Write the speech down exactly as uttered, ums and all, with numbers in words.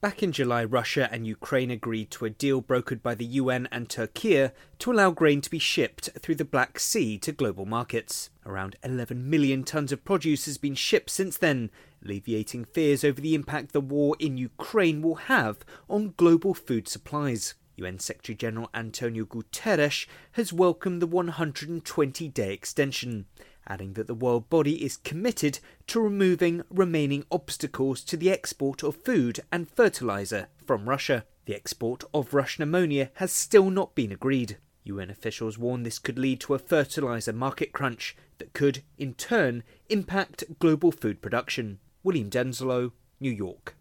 Back in July, Russia and Ukraine agreed to a deal brokered by the U N and Turkey to allow grain to be shipped through the Black Sea to global markets. Around eleven million tonnes of produce has been shipped since then, alleviating fears over the impact the war in Ukraine will have on global food supplies. U N Secretary-General Antonio Guterres has welcomed the one hundred twenty day extension, adding that the world body is committed to removing remaining obstacles to the export of food and fertiliser from Russia. The export of Russian ammonia has still not been agreed. U N officials warn this could lead to a fertiliser market crunch that could, in turn, impact global food production. William Denslow, New York.